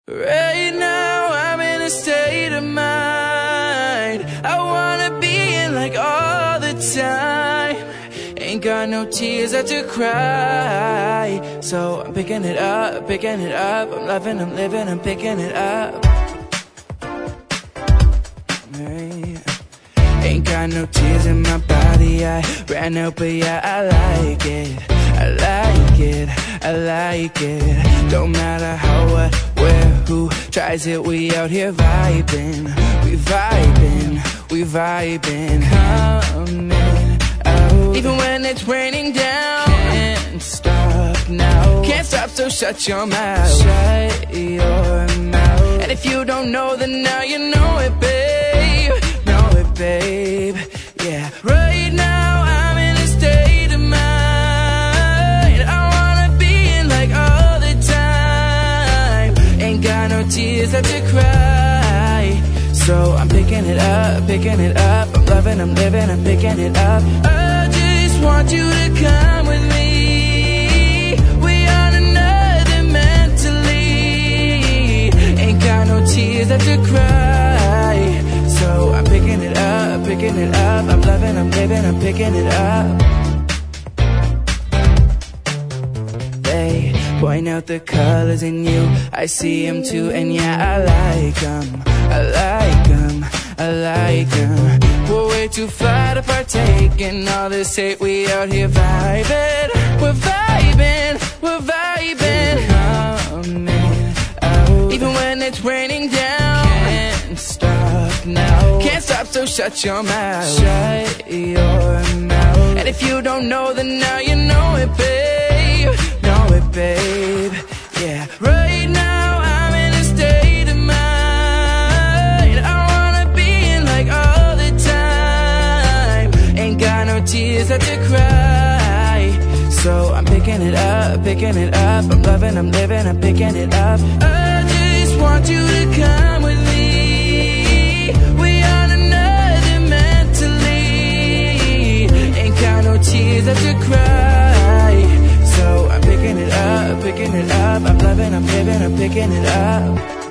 Right now I'm in a state of mind I wanna be in like all the time. Ain't got no tears left to cry, so I'm picking it up, picking it up. I'm loving, I'm living, I'm picking it up. Hey. Ain't got no tears in my body, I ran out, but yeah, I like it. I like it, I like it. Don't matter how, what, where, who tries it, we out here vibing. We vibing, we vibing. Coming out, even when it's raining down. Can't stop now, can't stop, so shut your mouth. Shut your mouth. And if you don't know, then now you know it, babe. Know it, babe. Yeah, right now I'm in a state of mind I wanna be in like all the time. Ain't got no tears left to cry, so I'm picking it up, picking it up. I'm loving, I'm living, I'm picking it up. I just want you to come with me. We on another mentally. Ain't got no tears left to cry, so I'm picking it up, picking it up. I'm loving, I'm living, I'm picking it up. They point out the colors in you, I see them too, and yeah, I like them. I like them, I like them. We're way too fly to partake in all this hate. We out here vibing, we're vibing, we're vibing. Coming out, even when it's raining down. Can't stop now, can't stop, so shut your mouth. Shut your mouth. And if you don't know, then now you know it, babe. Know it, babe. Yeah, right now I'm in a state of mind I wanna be in like all the time. Ain't got no tears left to cry, so I'm picking it up, picking it up. I'm loving, I'm living, I'm picking it up. I just want you to come with me. We on another mentally. Ain't got no tears left to cry, so I'm picking it up, picking it up. I'm loving, I'm living, I'm picking it up.